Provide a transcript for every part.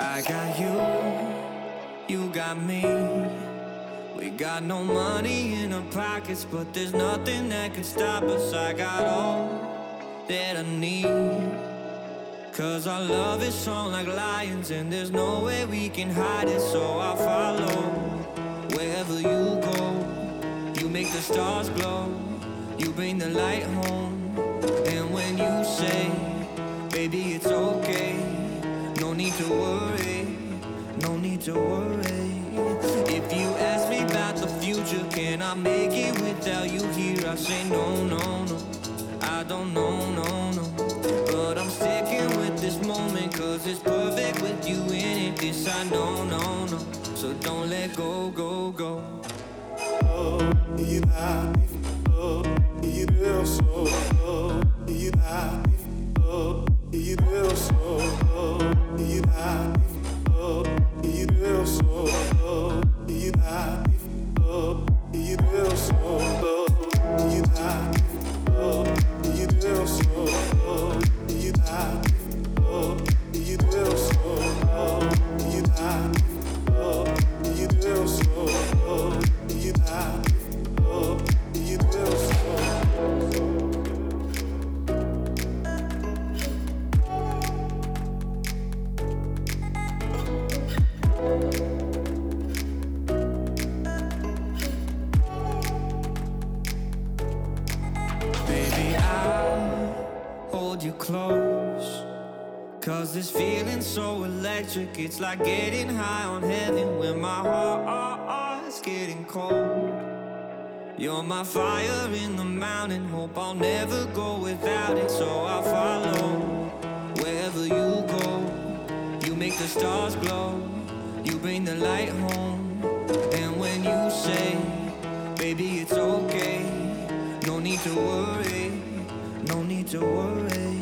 I got you got me. We got no money in our pockets, but there's nothing that can stop us. I got all that I need. Cause our love is strong like lions, and there's no way we can hide it. So I'll follow wherever you go. You make the stars glow, you bring the light home. And when you say, baby, it's okay, no need to worry, no need to worry. If you ask me about the future, can I make it without you here? I say no, no, no, I don't know, no, no. But I'm sticking with this moment, cause it's perfect with you in it. This I know, no, no. So don't let go, go, go. You close, cause this feeling's so electric. It's like getting high on heaven when my heart's getting cold. You're my fire in the mountain, hope I'll never go without it. So I'll follow wherever you go. You make the stars glow, you bring the light home. And when you say, baby, it's okay, no need to worry, no need to worry.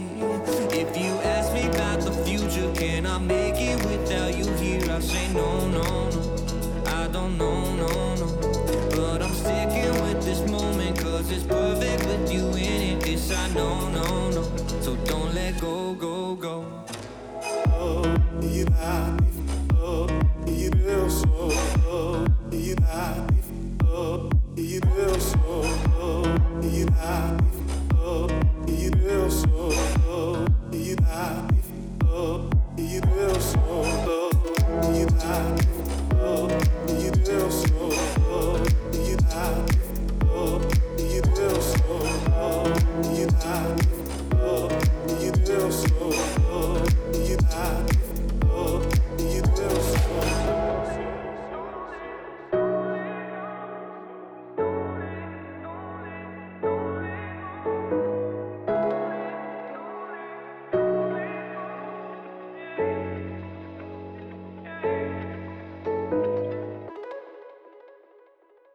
If you ask me about the future, can I make it without you here? I say no, no, no, I don't know, no, no. But I'm sticking with this moment, cause it's perfect with you in it. This I know, no, no. So don't let go, go, go. You